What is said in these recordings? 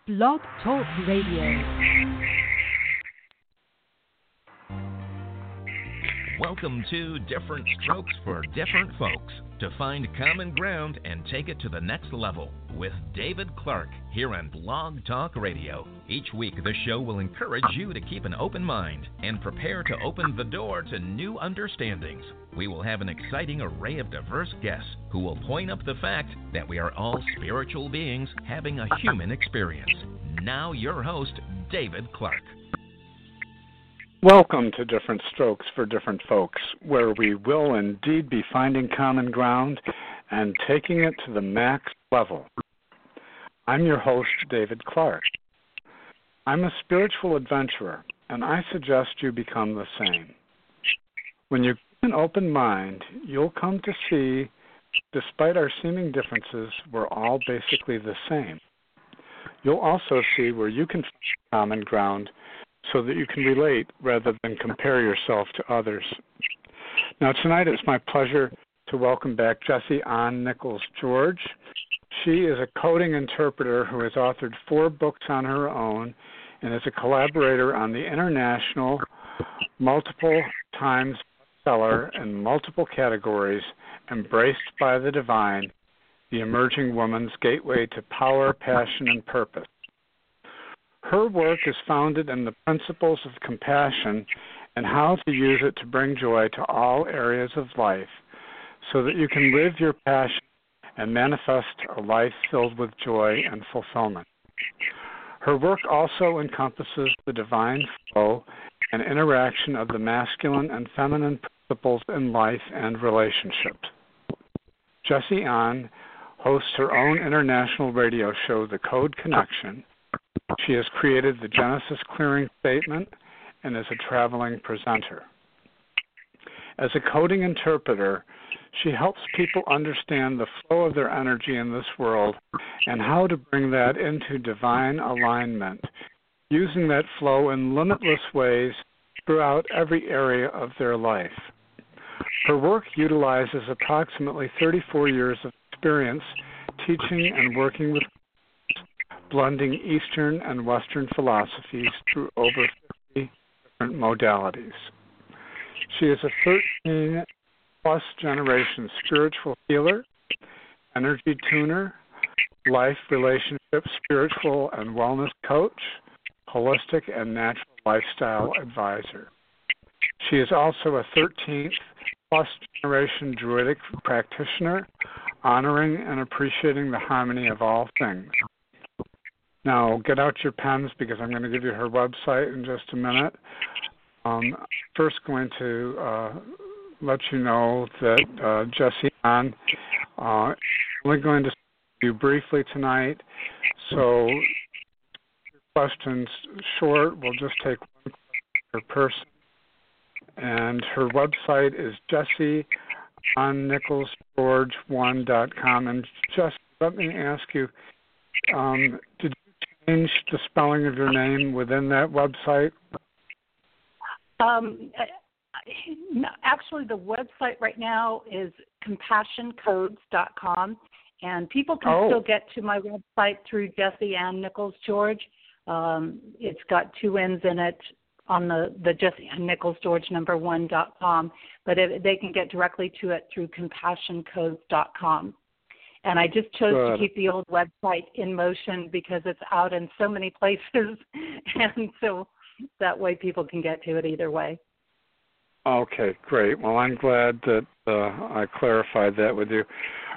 Blog Talk Radio. Welcome to Different Strokes for Different Folks, to find common ground and take it to the next level with David Clark here on Blog Talk Radio. Each week, the show will encourage you to keep an open mind and prepare to open the door to new understandings. We will have an exciting array of diverse guests who will point up the fact that we are all spiritual beings having a human experience. Now your host, David Clark. Welcome to Different Strokes for Different Folks, where we will indeed be finding common ground and taking it to the max level. I'm your host, David Clark. I'm a spiritual adventurer, and I suggest you become the same. When you keep an open mind, you'll come to see, despite our seeming differences, we're all basically the same. You'll also see where you can find common ground so that you can relate rather than compare yourself to others. Now, tonight it's my pleasure to welcome back Jessie Ann Nichols George. She is a coding interpreter who has authored 4 books on her own and is a collaborator on the international, multiple times bestseller in multiple categories, Embraced by the Divine, the Emerging Woman's Gateway to Power, Passion, and Purpose. Her work is founded in the principles of compassion and how to use it to bring joy to all areas of life so that you can live your passion and manifest a life filled with joy and fulfillment. Her work also encompasses the divine flow and interaction of the masculine and feminine principles in life and relationships. Jessie Ann hosts her own international radio show, The Code Connection. She has created the Genesis Clearing Statement and is a traveling presenter. As a coding interpreter, she helps people understand the flow of their energy in this world and how to bring that into divine alignment, using that flow in limitless ways throughout every area of their life. Her work utilizes approximately 34 years of experience teaching and working with blending Eastern and Western philosophies through over 50 different modalities. She is a 13-plus generation spiritual healer, energy tuner, life, relationship, spiritual and wellness coach, holistic and natural lifestyle advisor. She is also a 13th-plus generation druidic practitioner, honoring and appreciating the harmony of all things. Now, get out your pens because I'm going to give you her website in just a minute. First, going to let you know that Jessie Ann is only going to see you briefly tonight. So, your questions short. We'll just take one question per person. And her website is JessieAnnNicholsGeorge1.com. And just let me ask you, did you change the spelling of your name within that website? Actually, the website right now is CompassionCodes.com, and people can still get to my website through Jessie Ann Nichols George. It's got 2 N's in it on the Jessie Ann Nichols George #1.com, but they can get directly to it through CompassionCodes.com. And I just chose to keep the old website in motion because it's out in so many places, and so that way people can get to it either way. Okay, great. Well, I'm glad that I clarified that with you.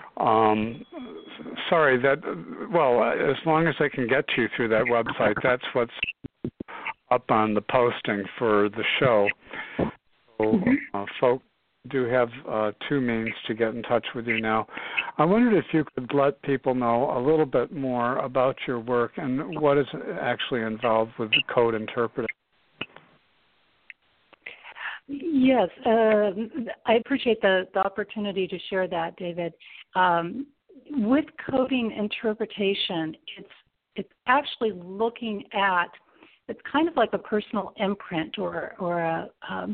Sorry, as long as I can get to you through that website, that's what's up on the posting for the show. So, folks do have 2 means to get in touch with you now. I wondered if you could let people know a little bit more about your work and what is actually involved with the code interpreting. Yes, I appreciate the opportunity to share that, David. With coding interpretation, it's actually looking at, it's kind of like a personal imprint or a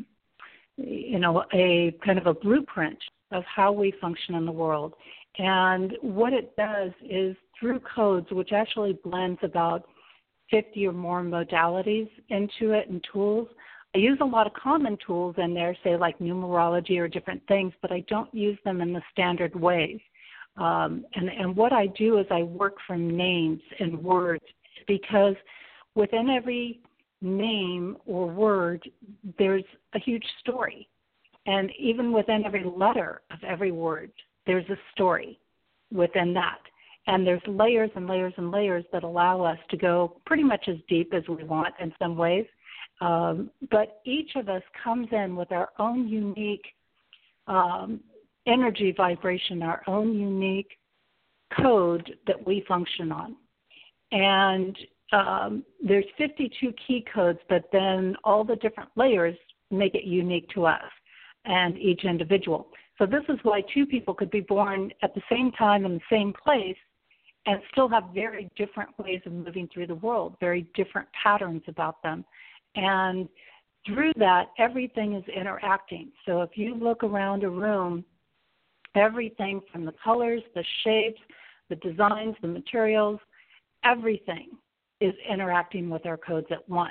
kind of a blueprint of how we function in the world. And what it does is through codes, which actually blends about 50 or more modalities into it and tools. I use a lot of common tools in there, say like numerology or different things, but I don't use them in the standard ways. And what I do is I work from names and words, because within every name or word, there's a huge story. And even within every letter of every word, there's a story within that. And there's layers and layers and layers that allow us to go pretty much as deep as we want in some ways. But each of us comes in with our own unique energy vibration, our own unique code that we function on. And there's 52 key codes, but then all the different layers make it unique to us and each individual. So this is why two people could be born at the same time in the same place and still have very different ways of moving through the world, very different patterns about them. And through that, everything is interacting. So if you look around a room, everything from the colors, the shapes, the designs, the materials, everything is interacting with our codes at once.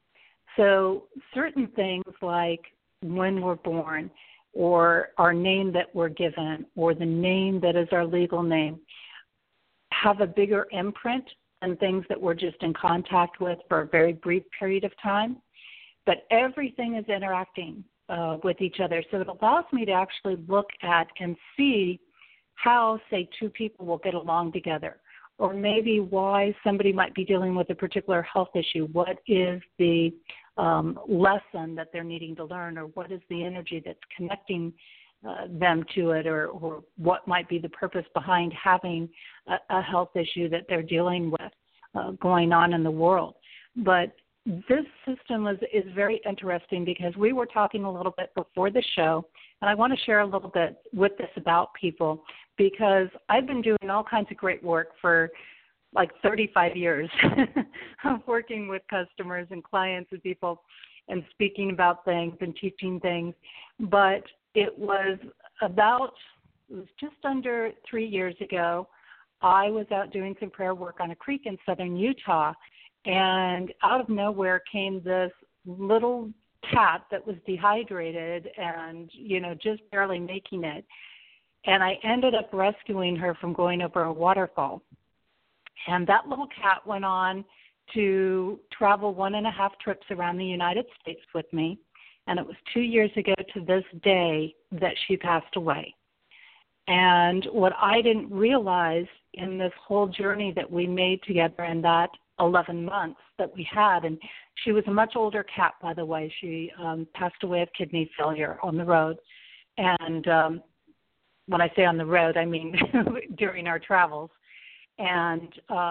So certain things like when we're born, or our name that we're given, or the name that is our legal name, have a bigger imprint than things that we're just in contact with for a very brief period of time. But everything is interacting with each other. So it allows me to actually look at and see how, say, two people will get along together, or maybe why somebody might be dealing with a particular health issue. What is the lesson that they're needing to learn, or what is the energy that's connecting them to it, or what might be the purpose behind having a health issue that they're dealing with going on in the world. But this system is very interesting, because we were talking a little bit before the show, and I want to share a little bit with this about people, because I've been doing all kinds of great work for like 35 years of working with customers and clients and people and speaking about things and teaching things. But it was just under 3 years ago, I was out doing some prayer work on a creek in southern Utah, and out of nowhere came this little cat that was dehydrated and, just barely making it. And I ended up rescuing her from going over a waterfall. And that little cat went on to travel 1.5 trips around the United States with me. And it was 2 years ago to this day that she passed away. And what I didn't realize in this whole journey that we made together in that 11 months that we had, and she was a much older cat, by the way. She passed away of kidney failure on the road. And when I say on the road, I mean during our travels. And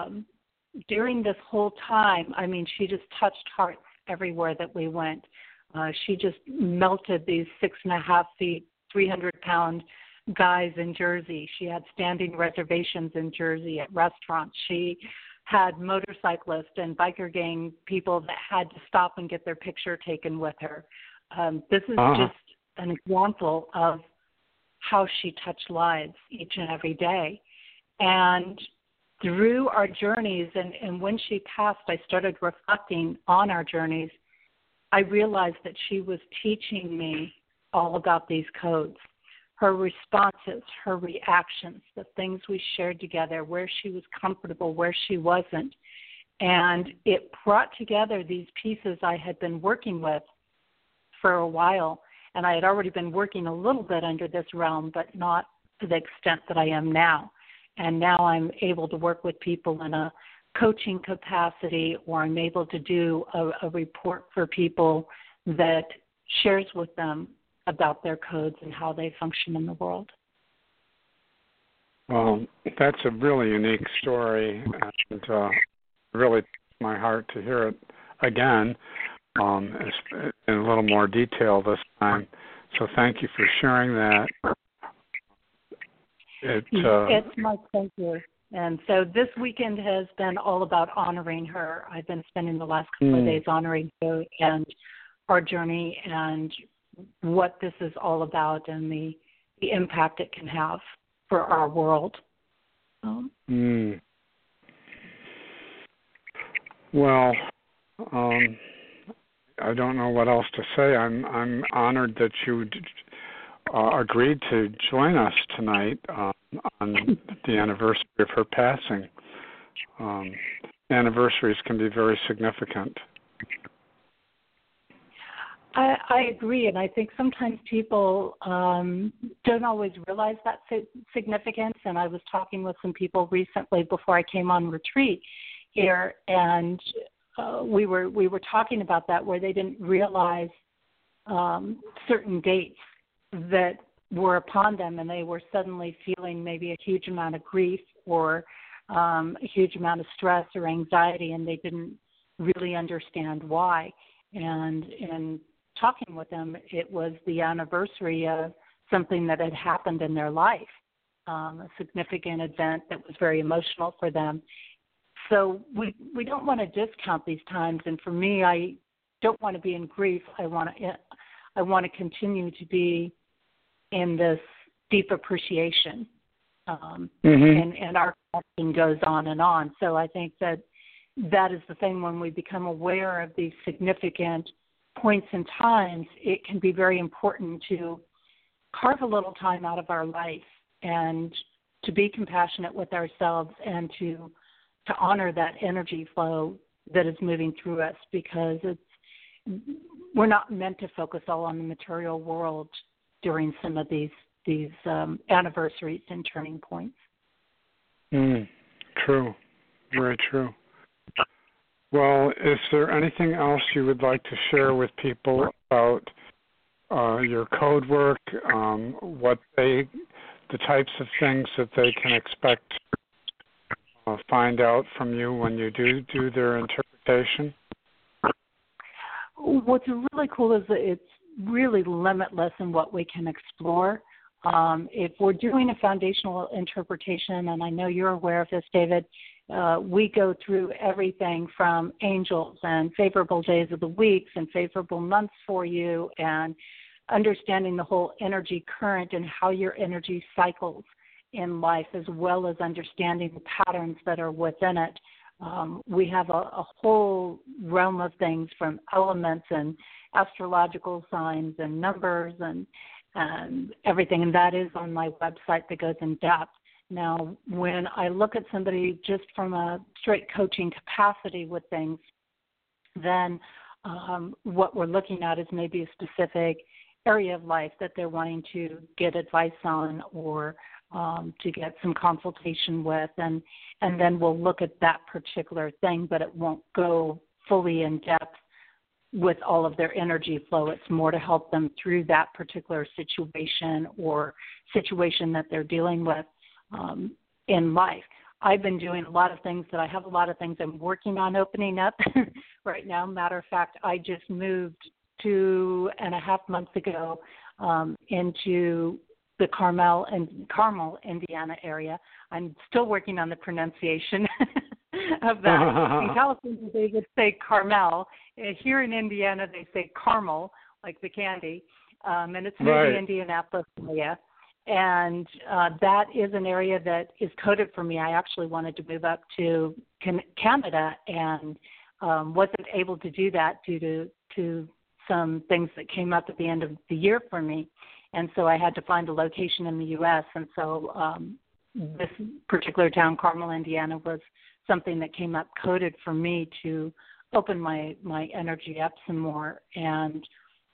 during this whole time, she just touched hearts everywhere that we went. She just melted these 6.5 feet, 300-pound guys in Jersey. She had standing reservations in Jersey at restaurants. She had motorcyclists and biker gang people that had to stop and get their picture taken with her. This is just an example of how she touched lives each and every day. And through our journeys, and when she passed, I started reflecting on our journeys. I realized that she was teaching me all about these codes, her responses, her reactions, the things we shared together, where she was comfortable, where she wasn't. And it brought together these pieces I had been working with for a while. And I had already been working a little bit under this realm, but not to the extent that I am now. And now I'm able to work with people in a coaching capacity, or I'm able to do a report for people that shares with them about their codes and how they function in the world. Well, that's a really unique story, and really my heart to hear it again in a little more detail this time. So thank you for sharing that. It's my pleasure. And so this weekend has been all about honoring her. I've been spending the last couple of days honoring her and our journey and what this is all about and the impact it can have for our world. Well, I don't know what else to say. I'm honored that you agreed to join us tonight on the anniversary of her passing. Anniversaries can be very significant. I agree, and I think sometimes people don't always realize that significance. And I was talking with some people recently before I came on retreat here, and we were talking about that, where they didn't realize certain dates that were upon them, and they were suddenly feeling maybe a huge amount of grief or a huge amount of stress or anxiety, and they didn't really understand why. And talking with them, it was the anniversary of something that had happened in their life, a significant event that was very emotional for them. So we don't want to discount these times. And for me, I don't want to be in grief. I want to continue to be in this deep appreciation. And our connection goes on and on. So I think that is the thing. When we become aware of these significant points in times, it can be very important to carve a little time out of our life and to be compassionate with ourselves and to honor that energy flow that is moving through us, because we're not meant to focus all on the material world during some of these anniversaries and turning points. True. Very true. Well, is there anything else you would like to share with people about your code work, the types of things that they can expect to find out from you when you do their interpretation? What's really cool is that it's really limitless in what we can explore. If we're doing a foundational interpretation, and I know you're aware of this, David, we go through everything from angels and favorable days of the weeks and favorable months for you, and understanding the whole energy current and how your energy cycles in life, as well as understanding the patterns that are within it. We have a whole realm of things, from elements and astrological signs and numbers and everything, and that is on my website that goes in depth. Now, when I look at somebody just from a straight coaching capacity with things, then what we're looking at is maybe a specific area of life that they're wanting to get advice on or to get some consultation with, and then we'll look at that particular thing, but it won't go fully in depth with all of their energy flow. It's more to help them through that particular situation or situation that they're dealing with in life. I've been doing a lot of things I have a lot of things I'm working on opening up right now. Matter of fact, I just moved 2.5 months ago into the Carmel, Indiana area. I'm still working on the pronunciation of that. In California, they would say Carmel. Here in Indiana, they say caramel, like the candy. And it's near the Indianapolis area. And that is an area that is coded for me. I actually wanted to move up to Canada and wasn't able to do that due to some things that came up at the end of the year for me. And so I had to find a location in the U.S. And so this particular town, Carmel, Indiana, was something that came up coded for me to open my energy up some more. And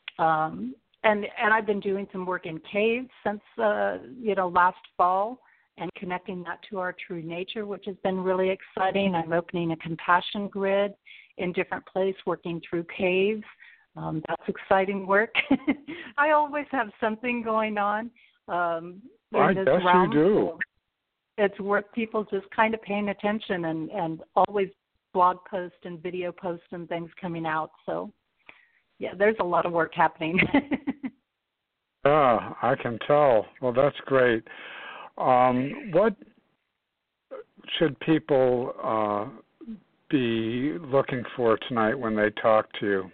I've been doing some work in caves since last fall, and connecting that to our true nature, which has been really exciting. I'm opening a compassion grid in different places, working through caves. That's exciting work. I always have something going on in this realm. You do. It's worth people just kind of paying attention and always blog posts and video posts and things coming out. So, yeah, there's a lot of work happening. I can tell. Well, that's great. What should people be looking for tonight when they talk to you?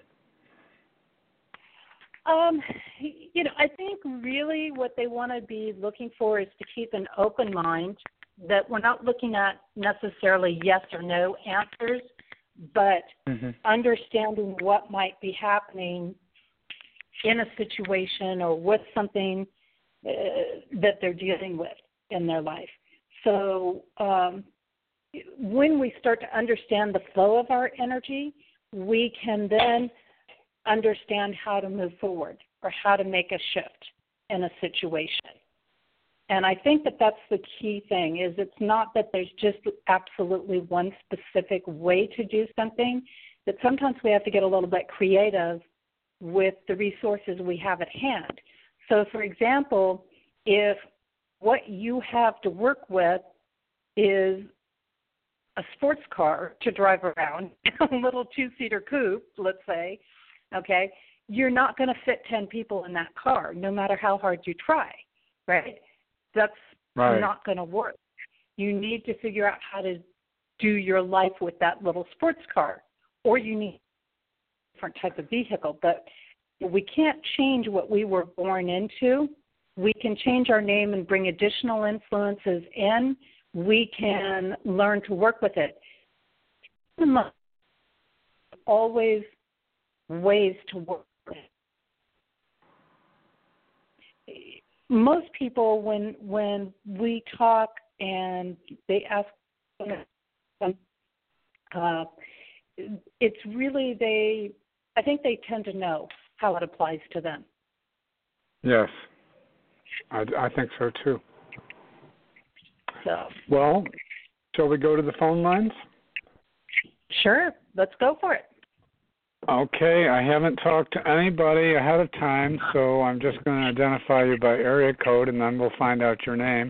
I think really what they want to be looking for is to keep an open mind, that we're not looking at necessarily yes or no answers, but understanding what might be happening in a situation or with something that they're dealing with in their life. So when we start to understand the flow of our energy, we can then understand how to move forward or how to make a shift in a situation. And I think that that's the key thing, is it's not that there's just absolutely one specific way to do something, that sometimes we have to get a little bit creative with the resources we have at hand. So, for example, if what you have to work with is a sports car to drive around, a little two-seater coupe, let's say, okay, you're not going to fit 10 people in that car, no matter how hard you try, right? That's not going to work. You need to figure out how to do your life with that little sports car, or you need a different type of vehicle. But we can't change what we were born into. We can change our name and bring additional influences in. We can learn to work with it. Always ways to work with it. Most people, when we talk and they ask, it's really I think they tend to know how it applies to them. Yes, I think so too. So, well, shall we go to the phone lines? Sure, let's go for it. Okay, I haven't talked to anybody ahead of time, so I'm just going to identify you by area code, and then we'll find out your name.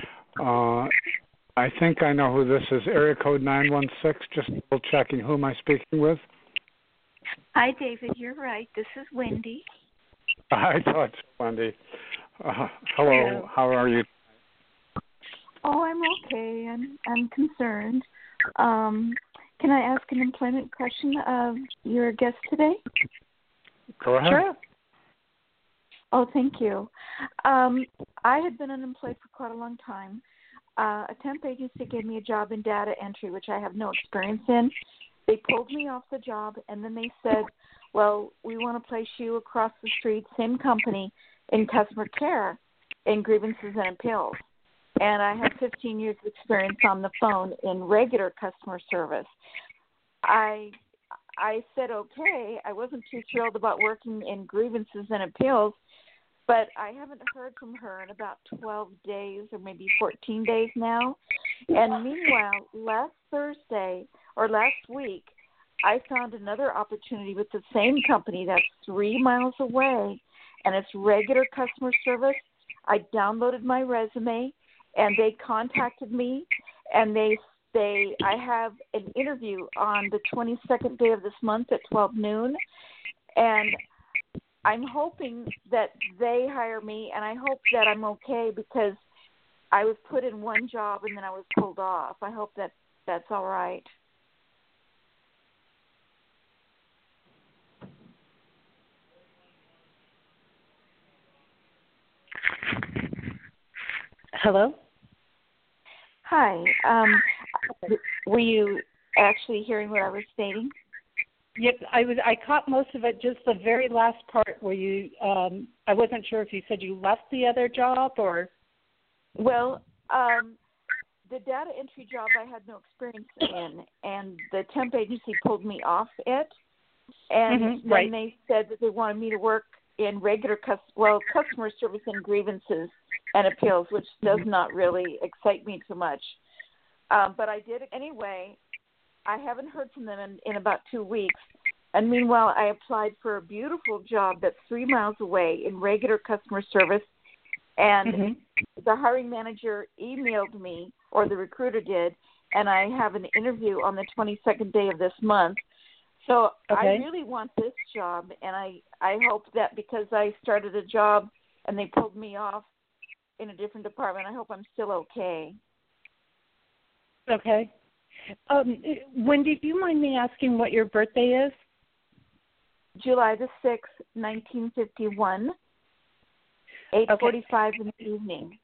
I think I know who this is. Area code 916, just double checking. Who am I speaking with? Hi, David. You're right. This is Wendy. I thought so, Wendy. Hello. How are you? Oh, I'm okay. I'm concerned. Can I ask an employment question of your guest today? Go ahead. Sure. Oh, thank you. I had been unemployed for quite a long time. A temp agency gave me a job in data entry, which I have no experience in. They pulled me off the job, and then they said, well, we want to place you across the street, same company, in customer care, in grievances and appeals. And I have 15 years of experience on the phone in regular customer service. I said, okay. I wasn't too thrilled about working in grievances and appeals, but I haven't heard from her in about 12 days or maybe 14 days now. And meanwhile, last week, I found another opportunity with the same company that's 3 miles away, and it's regular customer service. I downloaded my resume, and they contacted me, and I have an interview on the 22nd day of this month at 12 noon, and I'm hoping that they hire me, and I hope that I'm okay because I was put in one job and then I was pulled off. I hope that that's all right. Hello? Hi. Were you actually hearing what I was stating? Yep, I caught most of it, just the very last part where you, I wasn't sure if you said you left the other job or. Well, the data entry job I had no experience in, and the temp agency pulled me off it. And then they said that they wanted me to work in regular customer service and grievances and appeals, which does not really excite me too much. But I did it anyway. I haven't heard from them in about 2 weeks. And meanwhile, I applied for a beautiful job that's 3 miles away in regular customer service. And the hiring manager emailed me, or the recruiter did, and I have an interview on the 22nd day of this month. So I really want this job, and I hope that because I started a job and they pulled me off in a different department, I hope I'm still okay. Okay. Wendy, do you mind me asking what your birthday is? July the 6th, 1951, 8:45 in the evening.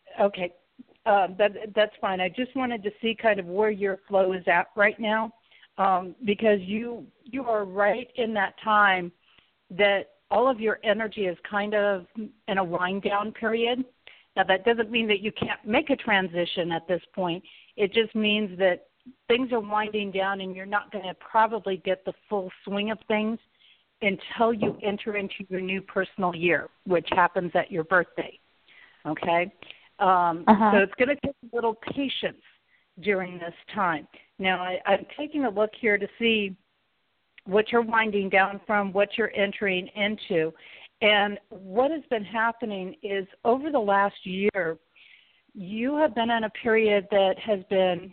Okay. That's fine. I just wanted to see kind of where your flow is at right now. because you are right in that time that all of your energy is kind of in a wind down period. Now, that doesn't mean that you can't make a transition at this point. It just means that things are winding down and you're not going to probably get the full swing of things until you enter into your new personal year, which happens at your birthday, okay? So it's going to take a little patience during this time. Now, I'm taking a look here to see what you're winding down from, what you're entering into. And what has been happening is over the last year, you have been in a period that has been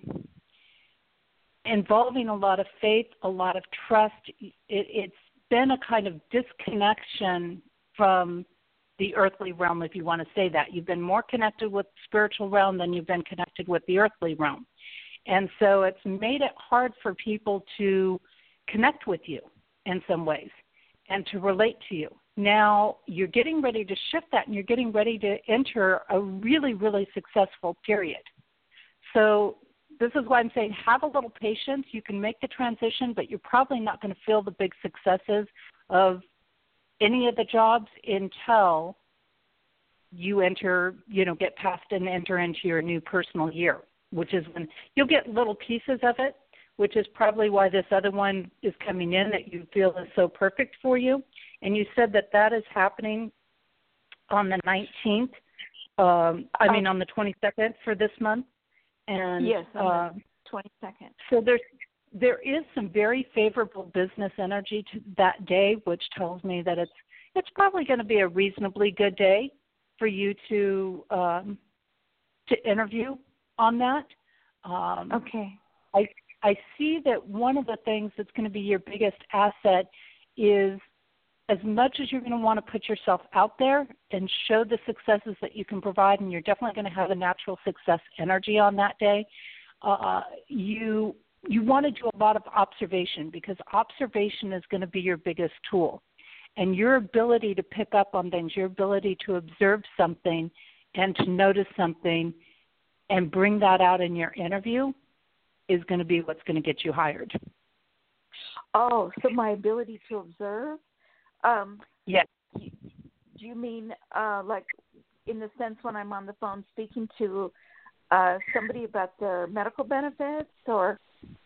involving a lot of faith, a lot of trust. It's been a kind of disconnection from the earthly realm, if you want to say that. You've been more connected with the spiritual realm than you've been connected with the earthly realm. And so it's made it hard for people to connect with you in some ways and to relate to you. Now you're getting ready to shift that, and you're getting ready to enter a really, really successful period. So this is why I'm saying have a little patience. You can make the transition, but you're probably not going to feel the big successes of any of the jobs until you get past and enter into your new personal year, which is when you'll get little pieces of it, which is probably why this other one is coming in that you feel is so perfect for you. And you said that is happening on the 19th, on the 22nd for this month. And yes, on the 22nd. So there is some very favorable business energy to that day, which tells me that it's probably going to be a reasonably good day for you to interview on that. Okay. I see that one of the things that's going to be your biggest asset is, as much as you're going to want to put yourself out there and show the successes that you can provide, and you're definitely going to have a natural success energy on that day, you want to do a lot of observation, because observation is going to be your biggest tool. And your ability to pick up on things, your ability to observe something and to notice something and bring that out in your interview is going to be what's going to get you hired. Oh, so my ability to observe? Yes. Do you mean like in the sense when I'm on the phone speaking to somebody about their medical benefits, or?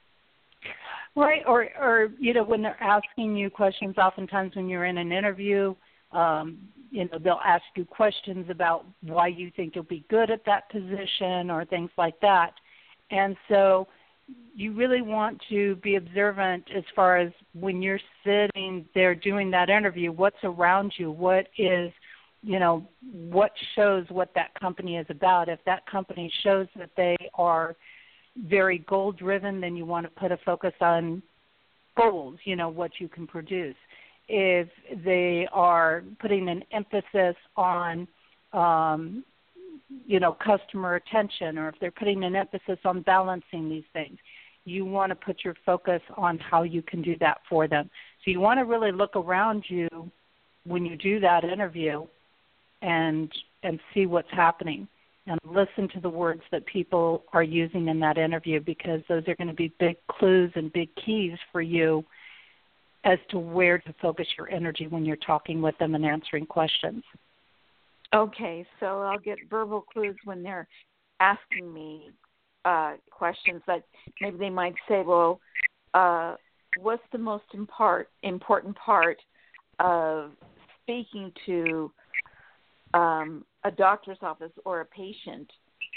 Right, or when they're asking you questions, oftentimes when you're in an interview, they'll ask you questions about why you think you'll be good at that position or things like that. And so you really want to be observant as far as when you're sitting there doing that interview, what's around you, what is, what shows what that company is about. If that company shows that they are very goal-driven, then you want to put a focus on goals, what you can produce. If they are putting an emphasis on customer attention, or if they're putting an emphasis on balancing these things, you want to put your focus on how you can do that for them. So you want to really look around you when you do that interview and see what's happening, and listen to the words that people are using in that interview, because those are going to be big clues and big keys for you as to where to focus your energy when you're talking with them and answering questions. Okay, so I'll get verbal clues when they're asking me questions that maybe they might say, well, what's the most important part of speaking to a doctor's office or a patient?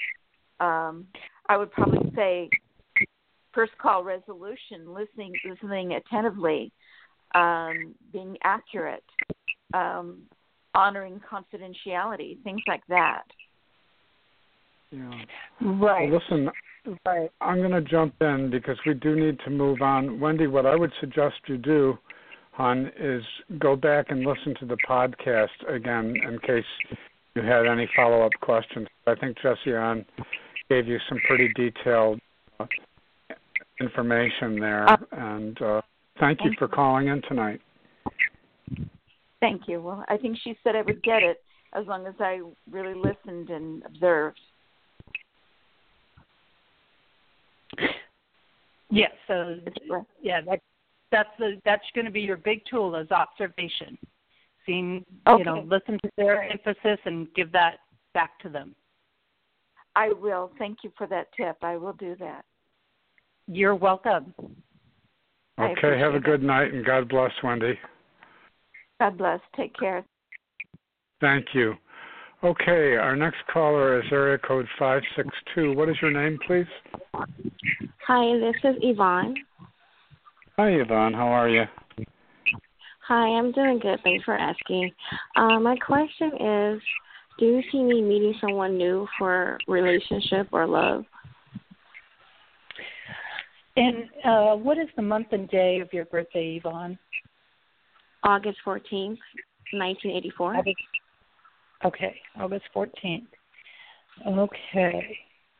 I would probably say first call resolution, listening attentively, being accurate, honoring confidentiality, things like that. Yeah. Right. Well, listen, right. I'm going to jump in because we do need to move on. Wendy, what I would suggest you do, hon, is go back and listen to the podcast again in case you had any follow-up questions. I think Jesse Ann gave you some pretty detailed information there, and thank you for calling in tonight. Thank you. Well, I think she said I would get it as long as I really listened and observed. Yes. So that's going to be your big tool is observation. Seeing, listen to their emphasis and give that back to them. I will. Thank you for that tip. I will do that. You're welcome. Okay, have a good night, and God bless, Wendy. God bless. Take care. Thank you. Okay, our next caller is area code 562. What is your name, please? Hi, this is Yvonne. Hi, Yvonne. How are you? Hi, I'm doing good. Thanks for asking. My question is, do you see me meeting someone new for relationship or love? And what is the month and day of your birthday, Yvonne? August 14th, 1984. Okay, August 14th. Okay.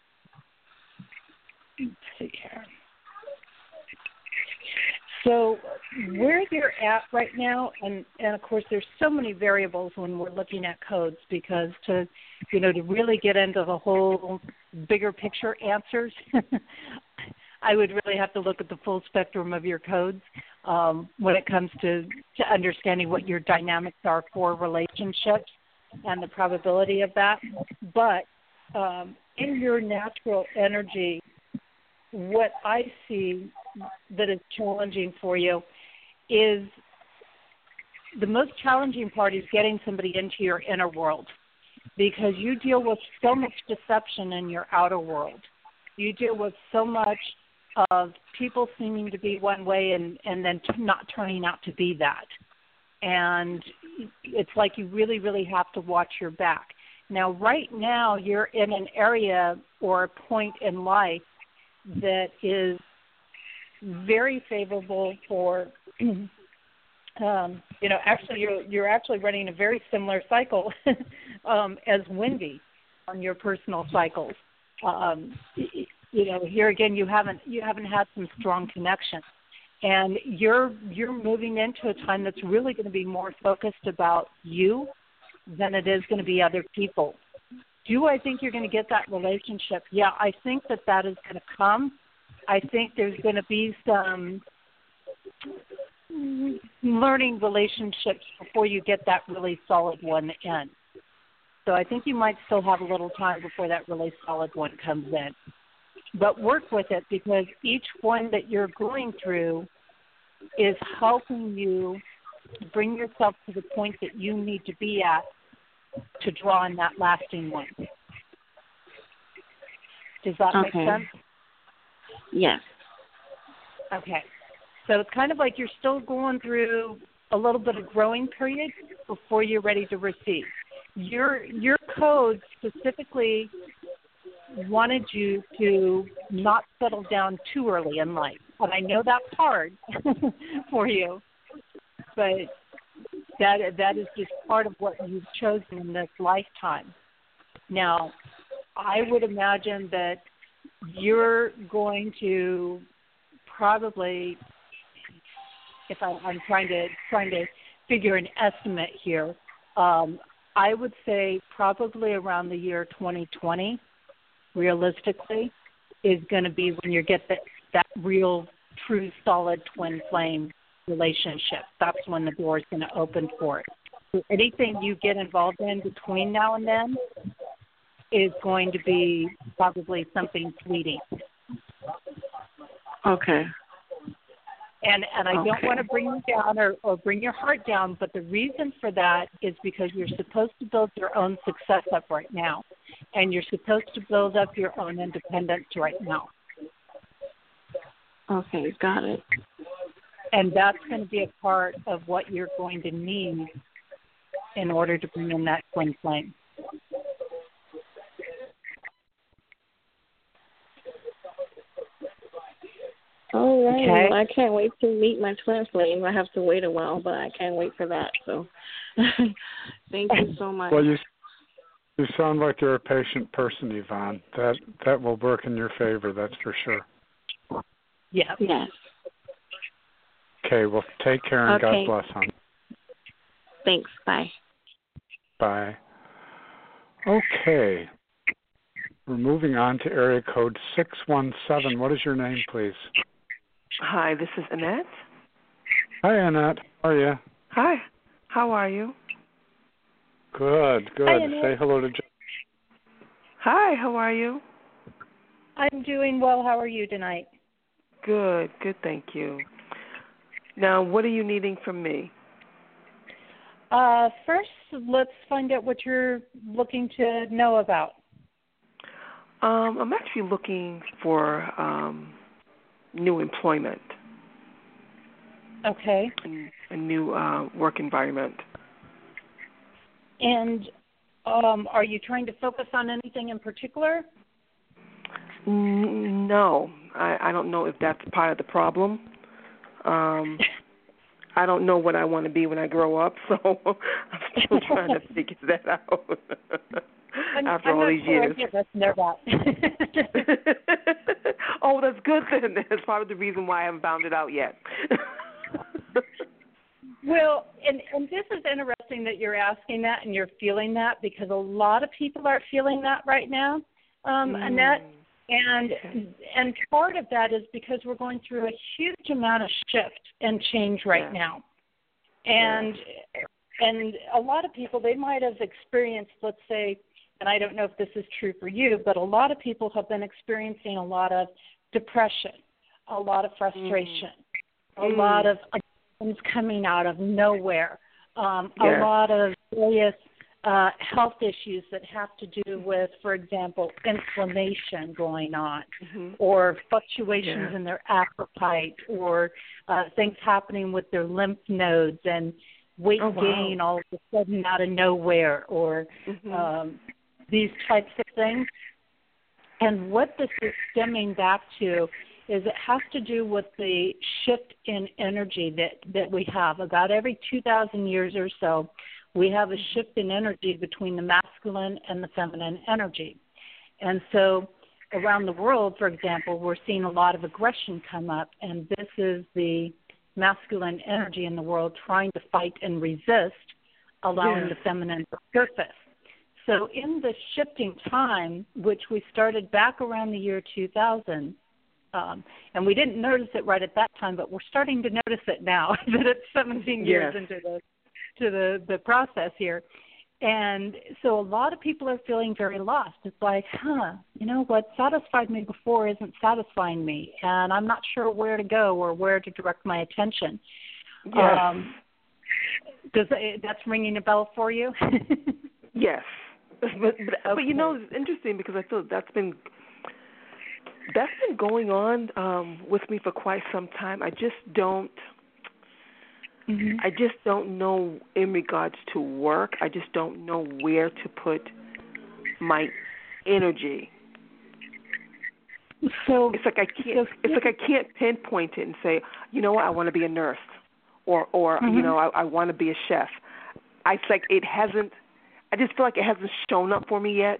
Let's see here. So where you're at right now, and of course there's so many variables when we're looking at codes, because to really get into the whole bigger picture answers, I would really have to look at the full spectrum of your codes when it comes to understanding what your dynamics are for relationships and the probability of that. But in your natural energy, what I see that is challenging for you is the most challenging part is getting somebody into your inner world, because you deal with so much deception in your outer world. You deal with so much of people seeming to be one way and then not turning out to be that. And it's like you really, really have to watch your back. Now, right now, you're in an area or a point in life that is very favorable for, actually you're actually running a very similar cycle as Wendy on your personal cycles. Here again, you haven't had some strong connection, and you're moving into a time that's really going to be more focused about you than it is going to be other people. Do I think you're going to get that relationship? Yeah, I think that is going to come. I think there's going to be some learning relationships before you get that really solid one in. So I think you might still have a little time before that really solid one comes in. But work with it, because each one that you're going through is helping you bring yourself to the point that you need to be at to draw in that lasting one. Does that make sense? Yes. Okay. So it's kind of like you're still going through a little bit of growing period before you're ready to receive. Your code specifically wanted you to not settle down too early in life. And I know that's hard for you, but that is just part of what you've chosen in this lifetime. Now, I would imagine that you're going to probably, if I'm trying to figure an estimate here, I would say probably around the year 2020, realistically, is going to be when you get that real, true, solid twin flame relationship. That's when the door is going to open for it. So anything you get involved in between now and then is going to be probably something fleeting. Okay. And I don't want to bring you down or bring your heart down, but the reason for that is because you're supposed to build your own success up right now, and you're supposed to build up your own independence right now. Okay, got it. And that's going to be a part of what you're going to need in order to bring in that twin flame. All right. Okay. Well, I can't wait to meet my twin flame. I have to wait a while, but I can't wait for that. So thank you so much. Well, you sound like you're a patient person, Yvonne. That will work in your favor, that's for sure. Yeah. Yes. Okay, well, take care and God bless, hon. Thanks. Bye. Bye. Okay. We're moving on to area code 617. What is your name, please? Hi, this is Annette. Hi, Annette. How are you? Hi. How are you? Good. Hi, Annette. Say hello to Jeff. Hi, how are you? I'm doing well. How are you tonight? Good, thank you. Now, what are you needing from me? First, let's find out what you're looking to know about. I'm actually looking for new employment. Okay. A new work environment. And are you trying to focus on anything in particular? No. I don't know if that's part of the problem. I don't know what I want to be when I grow up, so I'm still trying to figure that out after all these years. I'm not sure that. Oh, that's good then. That's probably the reason why I haven't found it out yet. Well, and this is interesting that you're asking that and you're feeling that, because a lot of people are feeling that right now, Annette. And part of that is because we're going through a huge amount of shift and change right now. And a lot of people, they might have experienced, let's say, and I don't know if this is true for you, but a lot of people have been experiencing a lot of depression, a lot of frustration, a lot of things coming out of nowhere, a lot of various health issues that have to do with, for example, inflammation going on, or fluctuations in their appetite, or things happening with their lymph nodes and weight gain all of a sudden out of nowhere, or these types of things. And what this is stemming back to is it has to do with the shift in energy that we have. About every 2,000 years or so, we have a shift in energy between the masculine and the feminine energy. And so around the world, for example, we're seeing a lot of aggression come up, and this is the masculine energy in the world trying to fight and resist, allowing the feminine to surface. So in the shifting time, which we started back around the year 2000, and we didn't notice it right at that time, but we're starting to notice it now that it's 17 years into the process here. And so a lot of people are feeling very lost. It's like, you know, what satisfied me before isn't satisfying me, and I'm not sure where to go or where to direct my attention. That's ringing a bell for you? Yes. But you know, it's interesting because I feel that's been going on with me for quite some time. I just don't know in regards to work. I just don't know where to put my energy. So it's like I can't pinpoint it and say, you know what, I want to be a nurse, or you know, I want to be a chef. It's like it hasn't. I just feel like it hasn't shown up for me yet.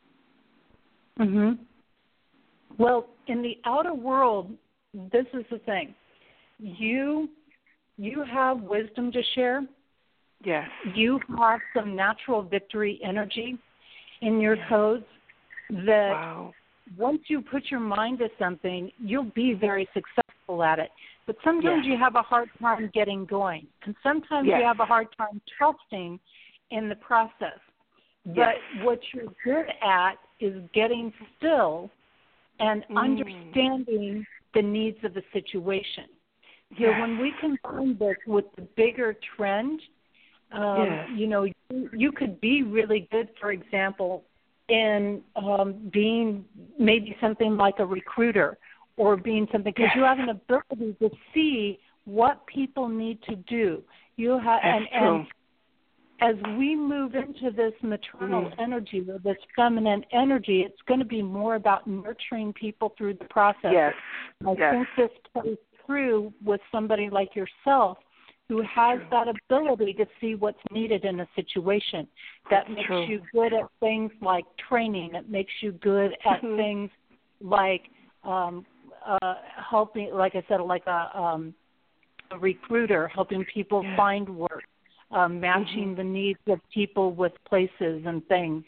Well, in the outer world, this is the thing. You have wisdom to share. Yes. You have some natural victory energy in your codes that once you put your mind to something, you'll be very successful at it. But sometimes you have a hard time getting going. And sometimes you have a hard time trusting in the process. But what you're good at is getting still and understanding the needs of the situation. So when we combine this with the bigger trend, you know, you could be really good, for example, in being maybe something like a recruiter, or being something, because you have an ability to see what people need to do. You have, and as we move into this maternal energy, or this feminine energy, it's going to be more about nurturing people through the process. I think this plays through with somebody like yourself who has that ability to see what's needed in a situation. That makes you good at things like training. It makes you good at things like helping, like I said, like a recruiter, helping people find work. Matching the needs of people with places and things.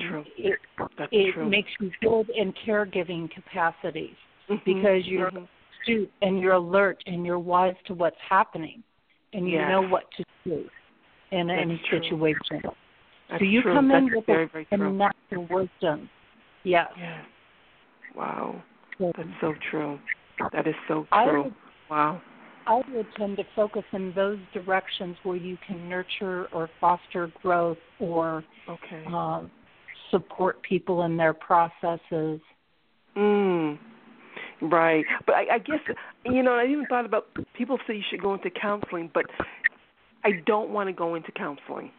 It makes you good in caregiving capacities because you're astute and you're alert and you're wise to what's happening, and you know what to do in any situation. That's so you true. come in That's with a natural wisdom. Yes. Wow. So, that's so true. That is so true. Wow. I would tend to focus in those directions where you can nurture or foster growth or support people in their processes. Right. But I guess, I even thought about, people say you should go into counseling, but I don't want to go into counseling.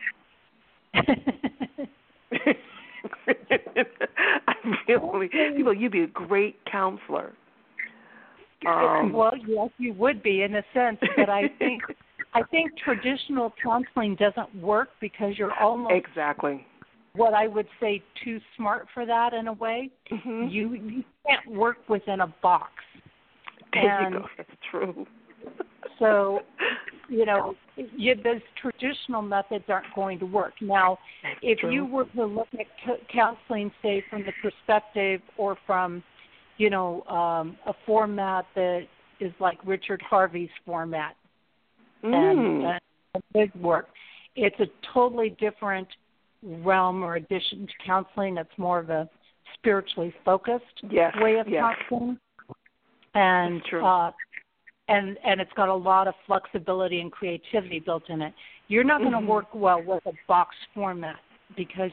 You'd be a great counselor. Well, yes, you would be in a sense, but I think traditional counseling doesn't work because you're almost what I would say too smart for that in a way. Mm-hmm. You can't work within a box. There you go. That's true. So, those traditional methods aren't going to work. Now, if you were to look at counseling, say, from the perspective or from, a format that is like Richard Harvey's format and his work, it's a totally different realm or addition to counseling. It's more of a spiritually focused way of counseling. And that's true. And it's got a lot of flexibility and creativity built in it. You're not going to work well with a box format because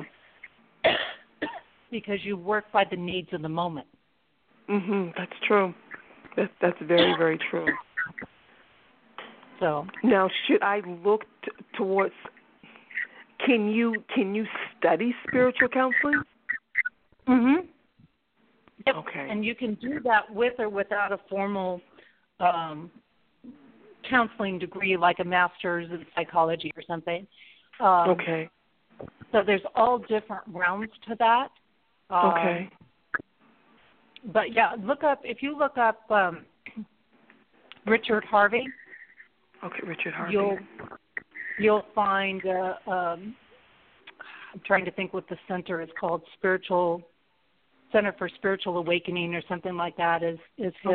you work by the needs of the moment. That's true. That's very, very true. So now, should I look towards? Can you study spiritual counseling? Yep. Okay. And you can do that with or without a formal counseling degree, like a master's in psychology or something. Okay. So there's all different realms to that. Okay. But if you look up Richard Harvey. Okay, Richard Harvey. You'll find. I'm trying to think what the center is called. Center for Spiritual Awakening or something like that is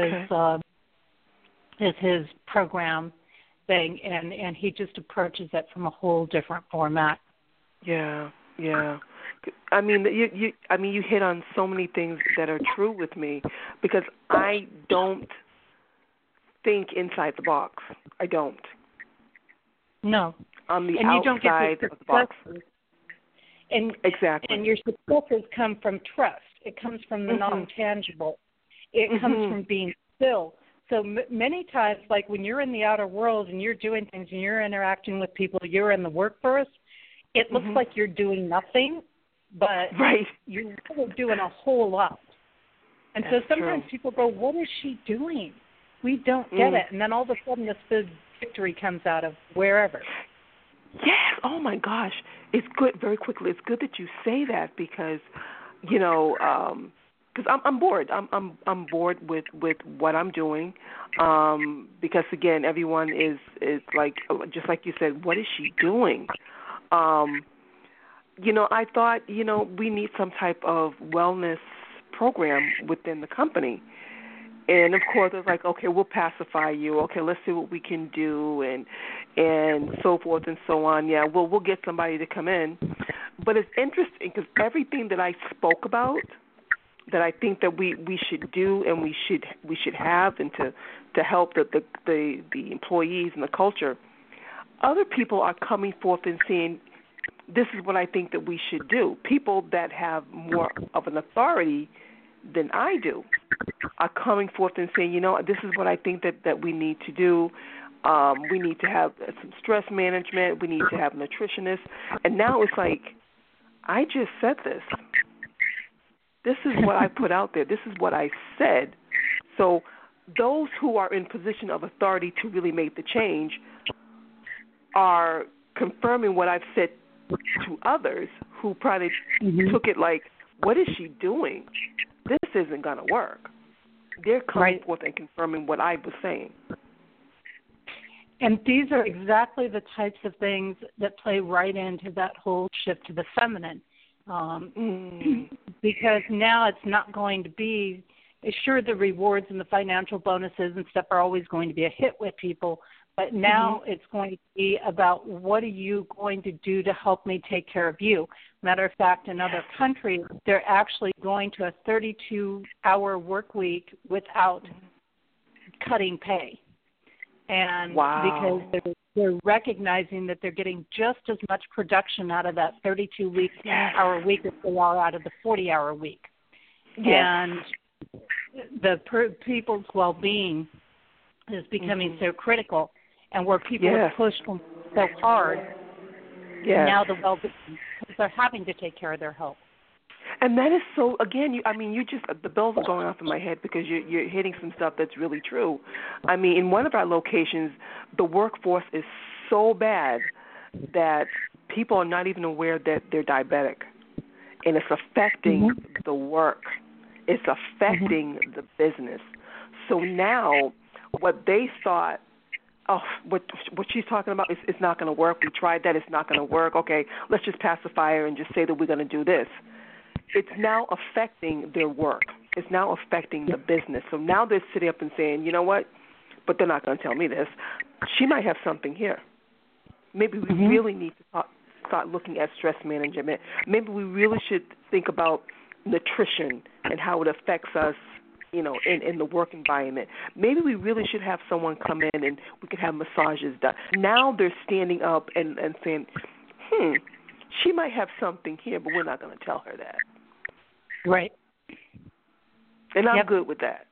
his program thing, and he just approaches it from a whole different format. Yeah. I mean, you hit on so many things that are true with me because I don't think inside the box. I don't. No. On the and outside you don't get of the box. And exactly. And your successes come from trust. It comes from the non-tangible. It comes from being still. So many times, like when you're in the outer world and you're doing things and you're interacting with people, you're in the workforce, it looks like you're doing nothing, but you're really doing a whole lot. And That's so sometimes people go, what is she doing? We don't get it. And then all of a sudden this big victory comes out of wherever. Yes. Oh, my gosh. It's good. Very quickly, it's good that you say that because, because I'm bored. I'm bored with what I'm doing, because again, everyone is like, just like you said, what is she doing? I thought we need some type of wellness program within the company, and of course it's like, okay, we'll pacify you. Okay, let's see what we can do, and so forth and so on. Yeah, we'll get somebody to come in, but it's interesting because everything that I spoke about, that I think that we should do and we should have and to help the employees and the culture, other people are coming forth and saying, this is what I think that we should do. People that have more of an authority than I do are coming forth and saying, this is what I think that we need to do. We need to have some stress management. We need to have nutritionists. And now it's like, I just said this. This is what I put out there. This is what I said. So those who are in position of authority to really make the change are confirming what I've said to others who probably took it like, what is she doing? This isn't going to work. They're coming forth and confirming what I was saying. And these are exactly the types of things that play right into that whole shift to the feminine. Because now it's not going to be, sure, the rewards and the financial bonuses and stuff are always going to be a hit with people, but now it's going to be about what are you going to do to help me take care of you. Matter of fact, in other countries, they're actually going to a 32-hour work week without cutting pay. And because they're recognizing that they're getting just as much production out of that 32-hour week as they are out of the 40-hour week. And the people's well-being is becoming so critical. And where people have pushed them so hard, now the well-being, they're having to take care of their health. And that is so, again, you just, the bells are going off in my head because you're hitting some stuff that's really true. I mean, in one of our locations, the workforce is so bad that people are not even aware that they're diabetic. And it's affecting the work. It's affecting the business. So now what they thought, what she's talking about is not going to work. We tried that. It's not going to work. Okay, let's just pacify her and just say that we're going to do this. It's now affecting their work. It's now affecting the business. So now they're sitting up and saying, you know what? But they're not going to tell me this. She might have something here. Maybe we really need to start looking at stress management. Maybe we really should think about nutrition and how it affects us, in the work environment. Maybe we really should have someone come in and we could have massages done. Now they're standing up and saying, she might have something here, but we're not going to tell her that. Right. And I'm good with that.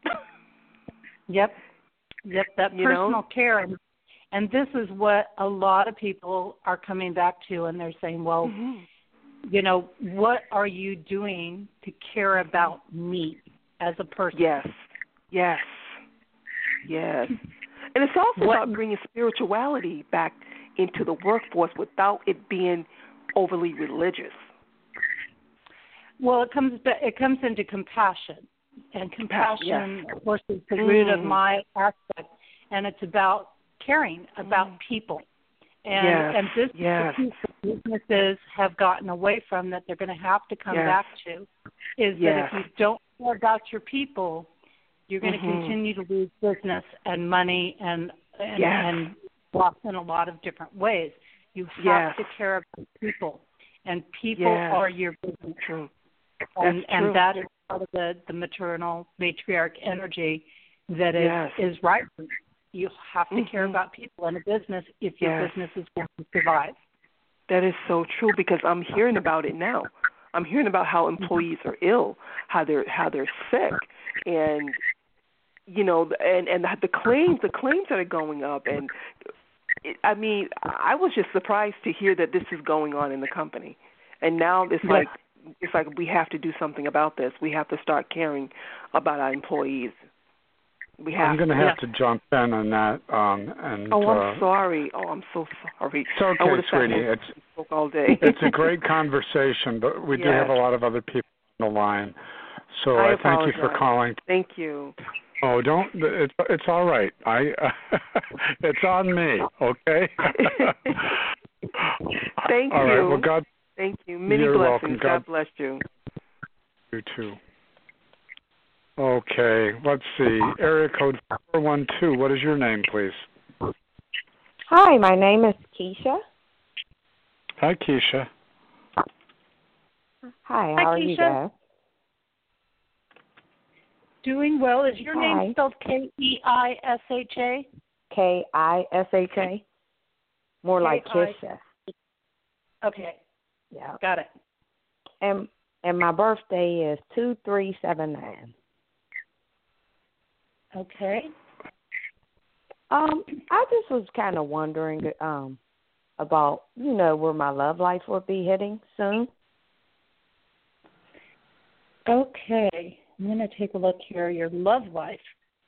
Yep, that personal care. And this is what a lot of people are coming back to, and they're saying, well, what are you doing to care about me as a person? Yes. And it's also about bringing spirituality back into the workforce without it being overly religious. Well, it comes into compassion, and compassion, of course, is the root of my aspect, and it's about caring about people. And this businesses have gotten away from that they're going to have to come back to is that if you don't care about your people, you're going to continue to lose business and money and loss in a lot of different ways. You have to care about people, and people are your business. True. And that is part of the maternal matriarch energy that is right. You have to care about people in a business if your business is going to survive. That is so true because I'm hearing about it now. I'm hearing about how employees are ill, how they're sick, and and the claims that are going up. And I was just surprised to hear that this is going on in the company. And now it's like we have to do something about this. We have to start caring about our employees. I'm going to have to jump in on that. I'm sorry. I'm so sorry. It's okay, sweetie. Spoke all day. It's a great conversation, but we do have a lot of other people on the line. So I thank you for calling. Thank you. Oh, don't. It's all right. It's on me. Okay. Thank you. All right. Well, God. Thank you. Many Welcome. blessings. God bless you. You too. Okay, let's see. Area code 412. What is your name, please? Hi, my name is Keisha. Hi, Keisha. Hi, how are you guys? Doing well. Is your name spelled Keisha? Kisha. More like Kisha. Okay. Yeah. Got it. And my birthday is 2379. Okay. I just was kind of wondering about, where my love life will be heading soon. Okay. I'm going to take a look here. Your love life.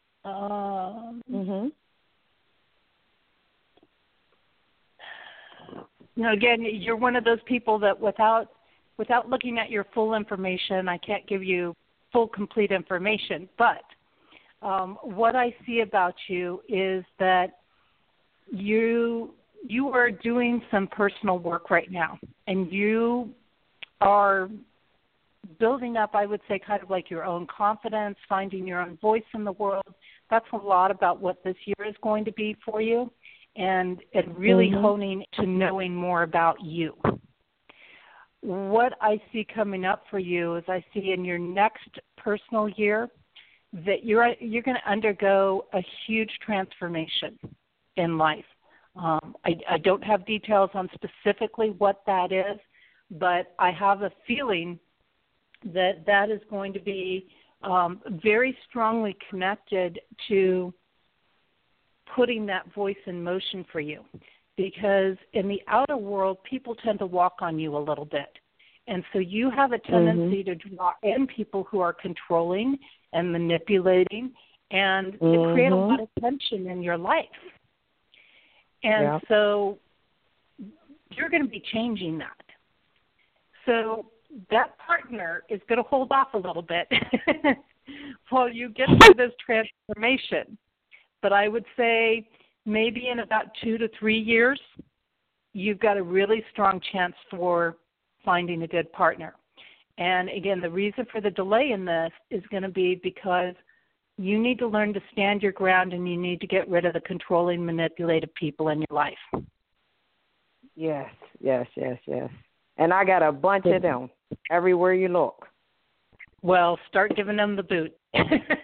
Again, you're one of those people that without looking at your full information, I can't give you full, complete information. But what I see about you is that you are doing some personal work right now, and you are building up, I would say, kind of like your own confidence, finding your own voice in the world. That's a lot about what this year is going to be for you, and really honing to knowing more about you. What I see coming up for you is I see in your next personal year that you're going to undergo a huge transformation in life. I don't have details on specifically what that is, but I have a feeling that is going to be very strongly connected to putting that voice in motion for you. Because in the outer world, people tend to walk on you a little bit. And so you have a tendency to draw in people who are controlling and manipulating and to create a lot of tension in your life. And so you're going to be changing that. So that partner is going to hold off a little bit while you get through this transformation. But I would say maybe in about 2 to 3 years, you've got a really strong chance for finding a good partner. And again, the reason for the delay in this is going to be because you need to learn to stand your ground and you need to get rid of the controlling, manipulative people in your life. Yes. And I got a bunch of them everywhere you look. Well, start giving them the boot. I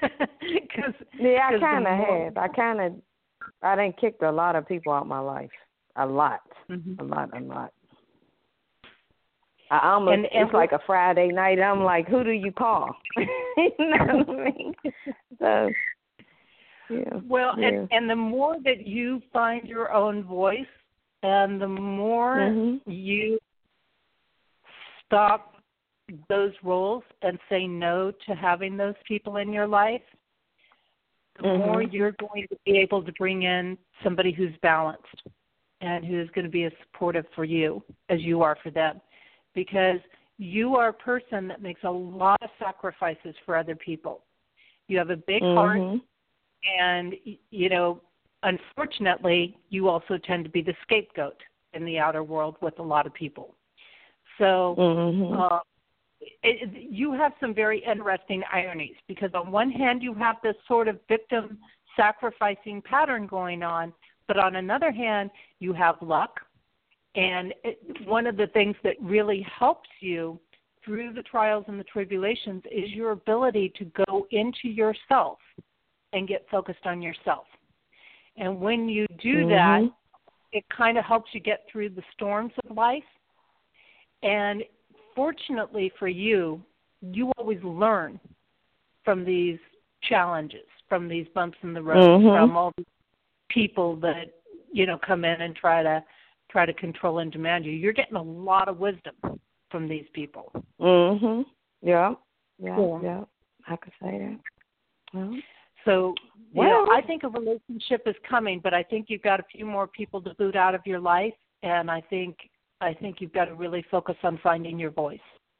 kind of have. I done kicked a lot of people out of my life. A lot. A lot. I almost, it's like a Friday night. I'm like, who do you call? You know what I mean? So, yeah. Well, yeah. And the more that you find your own voice and the more you stop those roles and say no to having those people in your life, the more you're going to be able to bring in somebody who's balanced and who's going to be as supportive for you as you are for them. Because you are a person that makes a lot of sacrifices for other people. You have a big heart, and, you know, unfortunately, you also tend to be the scapegoat in the outer world with a lot of people. So you have some very interesting ironies, because on one hand, you have this sort of victim sacrificing pattern going on, but on another hand, you have luck. And one of the things that really helps you through the trials and the tribulations is your ability to go into yourself and get focused on yourself. And when you do that, it kind of helps you get through the storms of life. And fortunately for you, you always learn from these challenges, from these bumps in the road, from all these people that, you know, come in and try to control and demand you. You're getting a lot of wisdom from these people. Yeah. I could say that. So, you know, I think a relationship is coming, but I think you've got a few more people to boot out of your life, and I think you've got to really focus on finding your voice.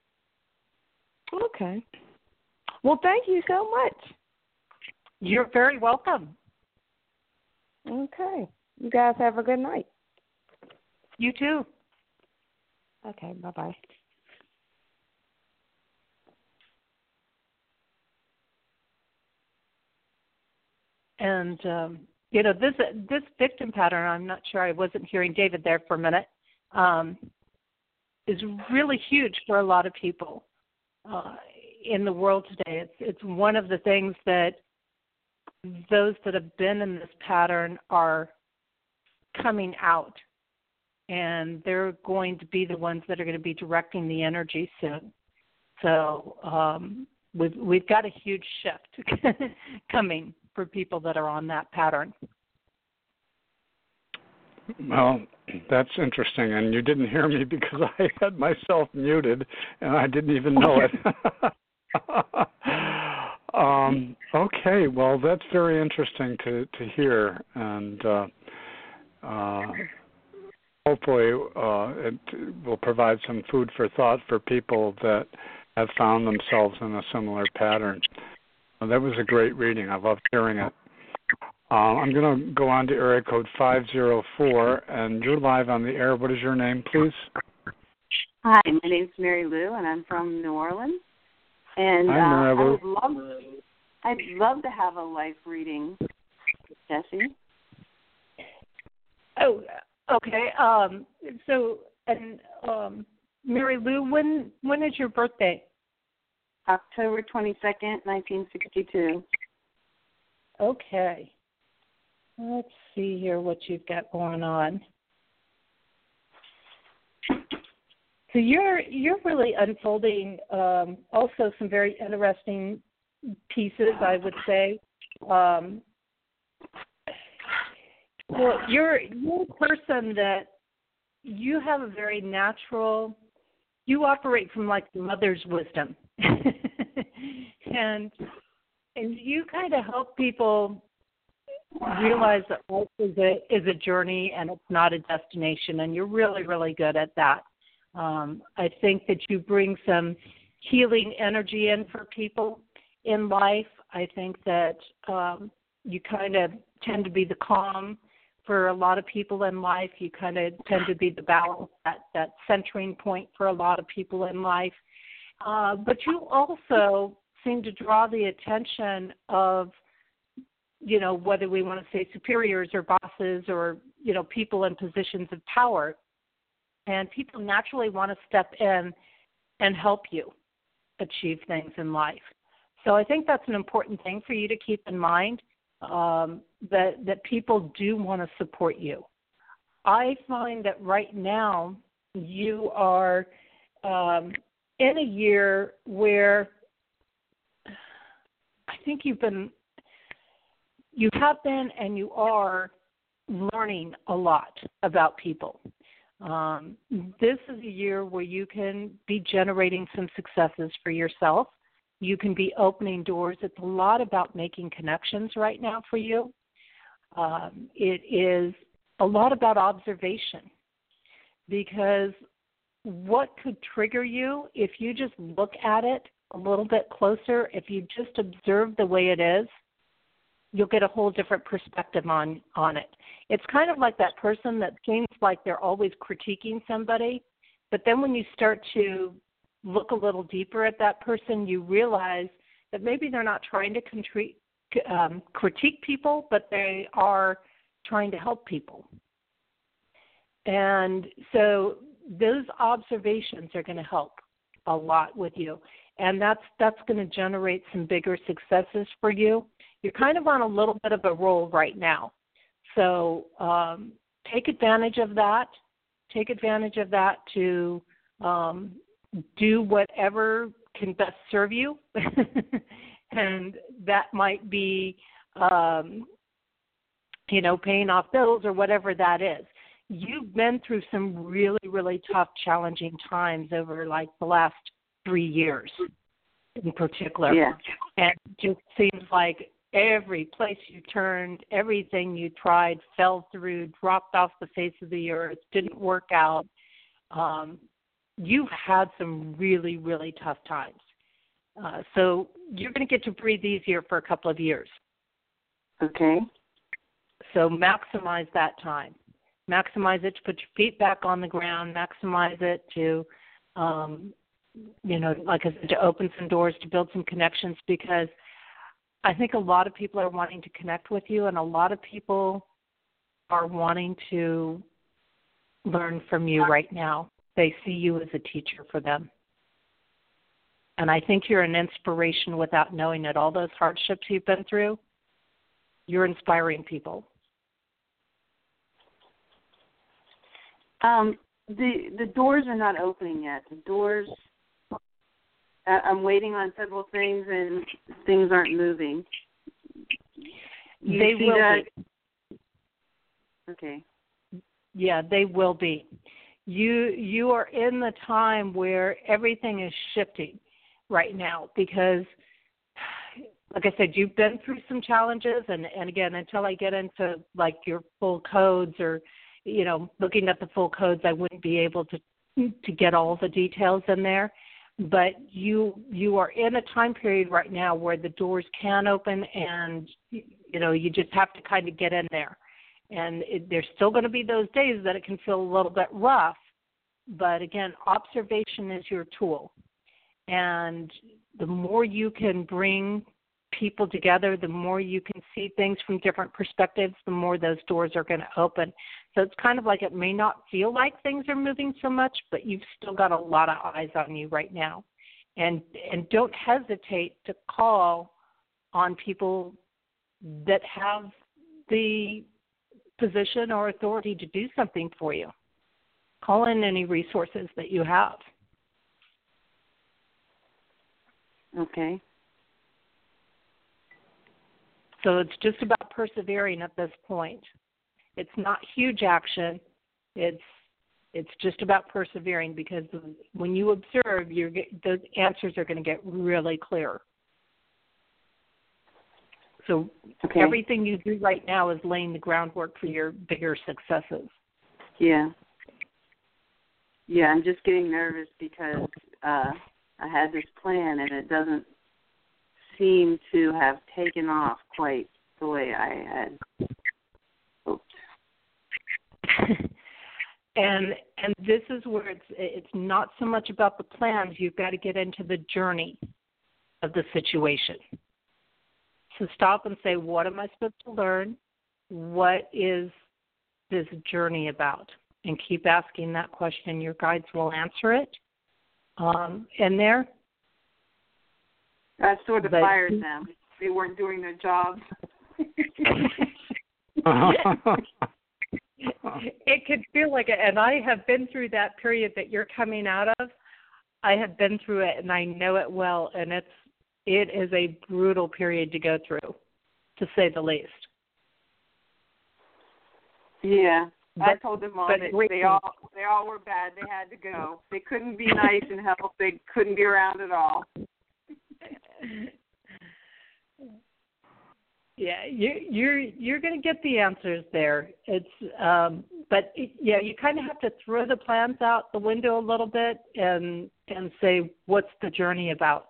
Okay. Well, thank you so much. You're very welcome. Okay. You guys have a good night. You too. Okay, bye-bye. And, you know, this victim pattern, I'm not sure, I wasn't hearing David there for a minute, is really huge for a lot of people in the world today. It's one of the things that those that have been in this pattern are coming out. And they're going to be the ones that are going to be directing the energy soon. So we've got a huge shift coming for people that are on that pattern. Well, that's interesting. And you didn't hear me because I had myself muted, and I didn't even know it. Okay, well, that's very interesting to hear. And hopefully it will provide some food for thought for people that have found themselves in a similar pattern. That was a great reading. I loved hearing it. I'm going to go on to area code 504, and you're live on the air. What is your name, please? Hi, my name's Mary Lou, and I'm from New Orleans. And I'd love to have a life reading, Jessie. Oh, okay. Mary Lou, when is your birthday? October 22nd, 1962. Okay. Let's see here what you've got going on. So you're really unfolding also some very interesting pieces, I would say. Well, you're a person that you have a very natural, you operate from like the mother's wisdom. and you kind of help people realize that life is a journey and it's not a destination, and you're really, really good at that. I think that you bring some healing energy in for people in life. I think that you kind of tend to be the calm for a lot of people in life. You kind of tend to be the balance, that centering point for a lot of people in life. But you also seem to draw the attention of, you know, whether we want to say superiors or bosses or, you know, people in positions of power. And people naturally want to step in and help you achieve things in life. So I think that's an important thing for you to keep in mind, that people do want to support you. I find that right now you are in a year where I think you have been and you are learning a lot about people. This is a year where you can be generating some successes for yourself. You can be opening doors. It's a lot about making connections right now for you. It is a lot about observation, because what could trigger you if you just look at it a little bit closer, if you just observe the way it is, you'll get a whole different perspective on it. It's kind of like that person that seems like they're always critiquing somebody, but then when you start to look a little deeper at that person, you realize that maybe they're not trying to critique people, but they are trying to help people. And so those observations are going to help a lot with you, and that's going to generate some bigger successes for you. You're kind of on a little bit of a roll right now. So take advantage of that. Take advantage of that to do whatever can best serve you. And that might be, paying off bills or whatever that is. You've been through some really, really tough, challenging times over like the last 3 years in particular. Yeah. And it just seems like every place you turned, everything you tried fell through, dropped off the face of the earth, didn't work out. You've had some really, really tough times. So you're going to get to breathe easier for a couple of years. Okay. So maximize that time. Maximize it to put your feet back on the ground. Maximize it to, like I said, to open some doors, to build some connections, because I think a lot of people are wanting to connect with you, and a lot of people are wanting to learn from you right now. They see you as a teacher for them. And I think you're an inspiration without knowing it. All those hardships you've been through, you're inspiring people. The doors are not opening yet. The doors, I'm waiting on several things, and things aren't moving. They will be. Okay. Yeah, they will be. You are in the time where everything is shifting right now, because, like I said, you've been through some challenges, and again, until I get into like your full codes or, looking at the full codes, I wouldn't be able to get all the details in there. But you are in a time period right now where the doors can open, and, you just have to kind of get in there. And there's still going to be those days that it can feel a little bit rough. But, again, observation is your tool. And the more you can bring people together, the more you can see things from different perspectives, the more those doors are going to open. So it's kind of like it may not feel like things are moving so much, but you've still got a lot of eyes on you right now. And don't hesitate to call on people that have the position or authority to do something for you. Call in any resources that you have. Okay. So it's just about persevering at this point. It's not huge action. It's just about persevering, because when you observe, the answers are going to get really clear. So everything you do right now is laying the groundwork for your bigger successes. Yeah. Yeah, I'm just getting nervous because I had this plan and it doesn't seem to have taken off quite the way I had hoped. And this is where it's not so much about the plans. You've got to get into the journey of the situation. So stop and say, what am I supposed to learn? What is this journey about? And keep asking that question. Your guides will answer it. And there. I sort of fired them. They weren't doing their jobs. It could feel like it, and I have been through that period that you're coming out of. I have been through it, and I know it well, and it is a brutal period to go through, to say the least. Yeah, I told them all that they all were bad. They had to go. They couldn't be nice and help. They couldn't be around at all. Yeah, you're going to get the answers there. But you kind of have to throw the plans out the window a little bit and say, what's the journey about?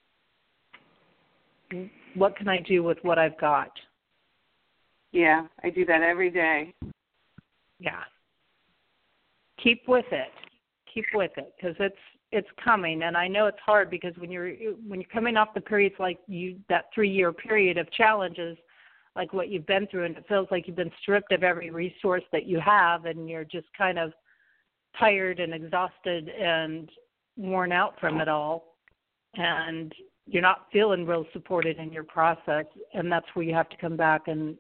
What can I do with what I've got? Yeah, I do that every day. Yeah. Keep with it. Keep with it, because it's coming, and I know it's hard because when you're coming off the periods like that 3-year period of challenges, like what you've been through, and it feels like you've been stripped of every resource that you have, and you're just kind of tired and exhausted and worn out from it all, and you're not feeling real supported in your process, and that's where you have to come back and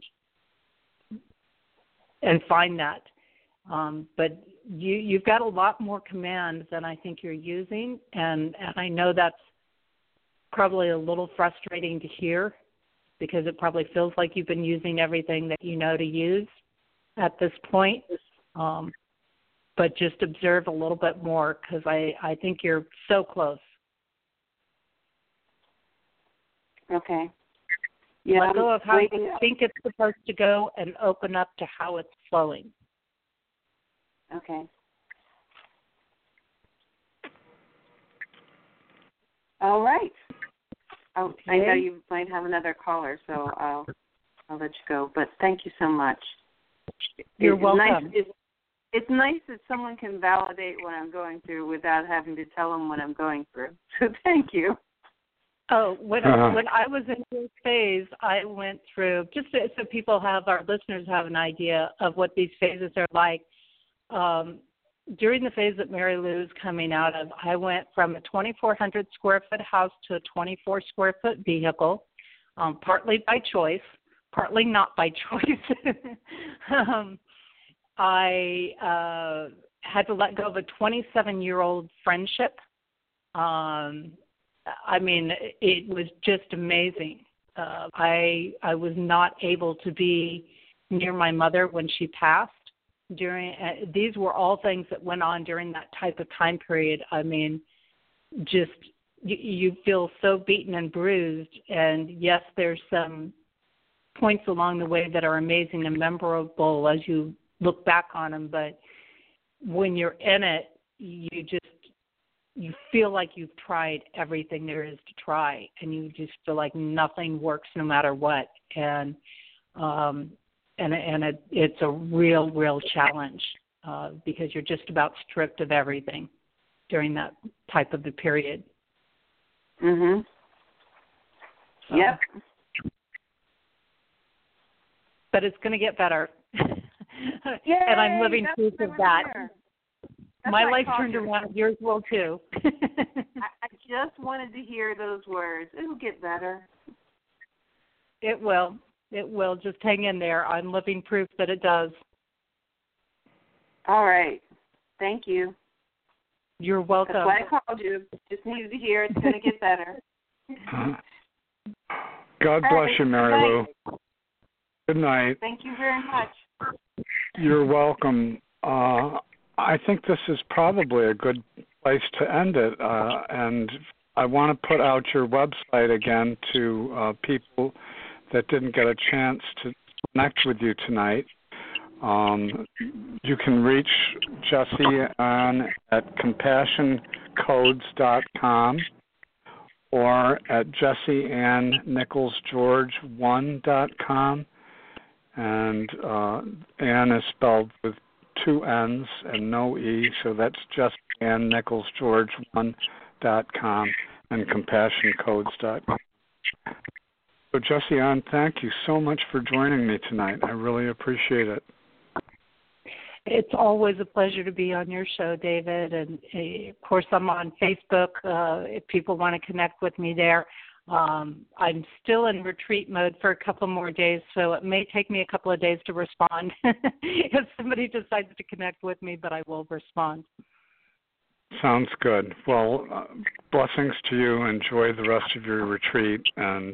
find that. But you've got a lot more command than I think you're using, and I know that's probably a little frustrating to hear, because it probably feels like you've been using everything that you know to use at this point. But just observe a little bit more, because I think you're so close. Okay. Yeah, let go of how you think it's supposed to go and open up to how it's flowing. Okay. All right. Oh, I know you might have another caller, so I'll let you go. But thank you so much. You're welcome. It's nice that someone can validate what I'm going through without having to tell them what I'm going through. So thank you. Oh, when I was in this phase, I went through, just so our listeners have an idea of what these phases are like. During the phase that Mary Lou's coming out of, I went from a 2,400 square foot house to a 24 square foot vehicle, partly by choice, partly not by choice. I had to let go of a 27-year-old friendship. It was just amazing. I was not able to be near my mother when she passed. These were all things that went on during that type of time period. I mean, just you feel so beaten and bruised. And yes, there's some points along the way that are amazing and memorable as you look back on them. But when you're in it, you feel like you've tried everything there is to try, and you just feel like nothing works no matter what. And it's a real challenge because you're just about stripped of everything during that type of the period. Mhm. So. Yep. But it's going to get better. Yay, and I'm living proof of that. My life turned around. Yours will too. I just wanted to hear those words. It'll get better. It will. It will. Just hang in there. I'm living proof that it does. All right. Thank you. You're welcome. That's why I called you. Just needed to hear it's going to get better. God bless you, Mary Lou. Good night. Thank you very much. You're welcome. I think this is probably a good place to end it. And I want to put out your website again to people that didn't get a chance to connect with you tonight. You can reach Jessie on at CompassionCodes.com or at JessieAnnNicholsGeorge1.com. And Ann is spelled with 2 N's and no E, so that's JessieAnnNicholsGeorge1.com and CompassionCodes.com. So, Jessie Ann, thank you so much for joining me tonight. I really appreciate it. It's always a pleasure to be on your show, David. And, of course, I'm on Facebook if people want to connect with me there. I'm still in retreat mode for a couple more days, so it may take me a couple of days to respond if somebody decides to connect with me, but I will respond. Sounds good. Well, blessings to you. Enjoy the rest of your retreat, and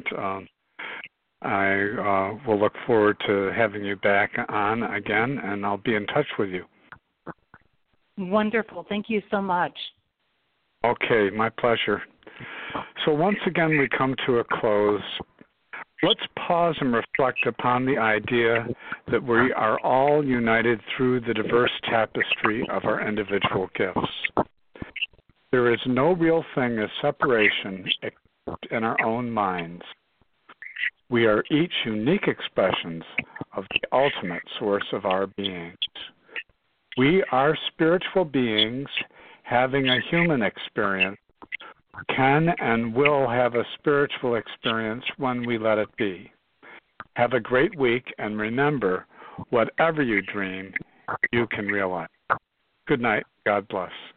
I will look forward to having you back on again, and I'll be in touch with you. Wonderful. Thank you so much. Okay, my pleasure. So once again, we come to a close. Let's pause and reflect upon the idea that we are all united through the diverse tapestry of our individual gifts. There is no real thing as separation except in our own minds. We are each unique expressions of the ultimate source of our beings. We are spiritual beings having a human experience, can and will have a spiritual experience when we let it be. Have a great week, and remember, whatever you dream, you can realize. Good night. God bless.